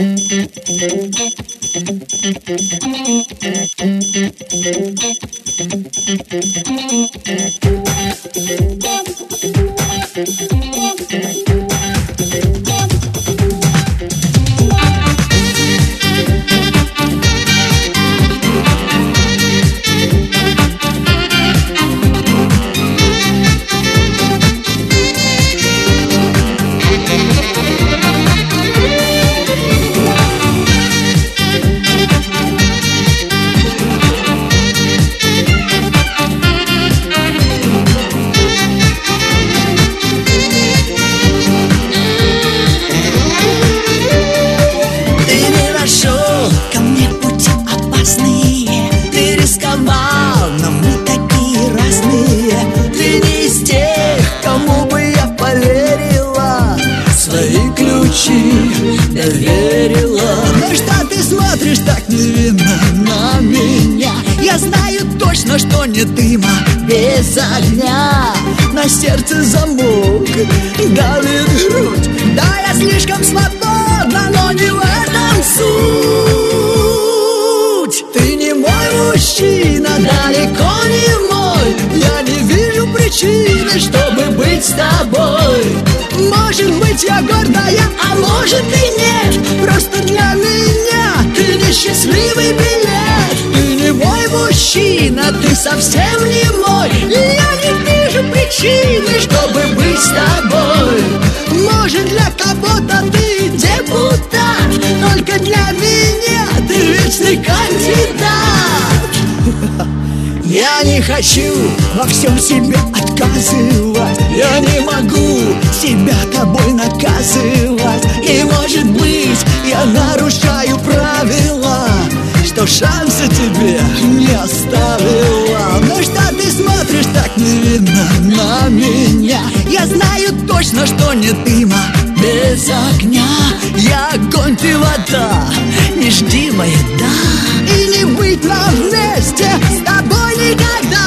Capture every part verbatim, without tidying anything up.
Доверила. Ну что ты смотришь так невинно на меня? Я знаю точно, что не дыма без огня. На сердце замок давит грудь. Да, я слишком свободна, но не в этом суть. Ты не мой мужчина, далеко не мой. Я не вижу причины, чтобы быть с тобой. Может быть, я гордая, а может и нет. Просто для меня ты несчастливый билет. Ты не мой мужчина, ты совсем не мой. Я не вижу причины, чтобы быть с тобой. Может, для кого-то ты депутат, только для меня ты вечный кандидат. Я не хочу во всем себе отказывать. Я не могу себя тобой наказывать. И может быть, я нарушаю правила, что шанса тебе не оставила. Ну что ты смотришь так невинно на меня? Я знаю точно, что не дыма без огня. Я огонь, ты вода, не жди моя да. И не быть нам вместе с тобой никогда.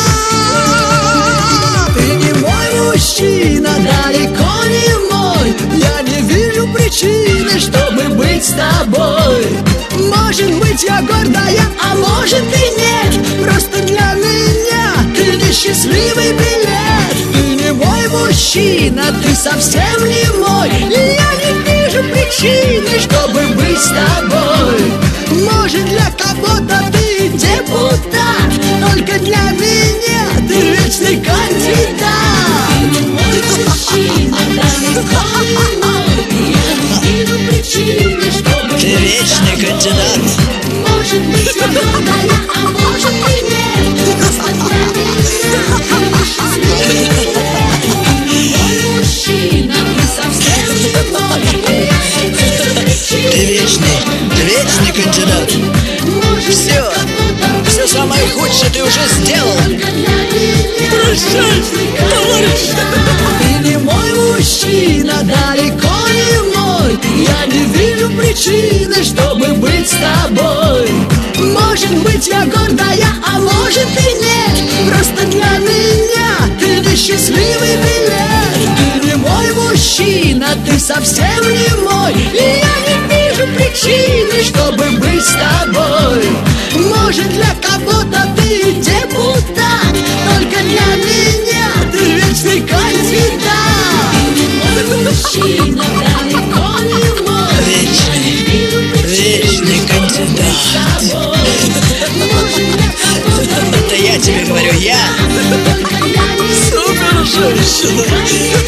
Ты не мой мужчина, далеко не мой. Я не вижу причины, чтобы быть с тобой. Может быть, я гордая, а может и нет. Просто для меня ты несчастливый билет. Ты не мой мужчина, ты совсем не мой. Я не вижу причины, чтобы быть с тобой. Может, для кого-то ты депутат, только для меня ты вечный кандидат. Ты не мой мужчина, далеко не мой. Я не вижу причины, чтобы Ты вечный кандидат. может быть, я гордая, а может и нет. Просто для меня ты несчастливый билет. Ты не мой мужчина, ты совсем не мой. Я не вижу причины. Ты вечный, ты вечный кандидат. Все, все самое худшее ты уже сделал. Прощай, товарищ. Ты не мой мужчина, далеко не мой. Я не вижу причины, чтобы быть с тобой. Может быть, я гордая, а может и нет. Просто для меня ты несчастливый билет. Ты не мой мужчина, ты совсем не мой. Я не вижу причины, чтобы быть с тобой. Может, для кого-то ты депутат, только для меня ты вечный кандидат. Ты не мой мужчина, далеко не мой. Вечный, вечный кандидат. Может, для кого-то Это я тебе говорю, я. только для меня Супер женщина.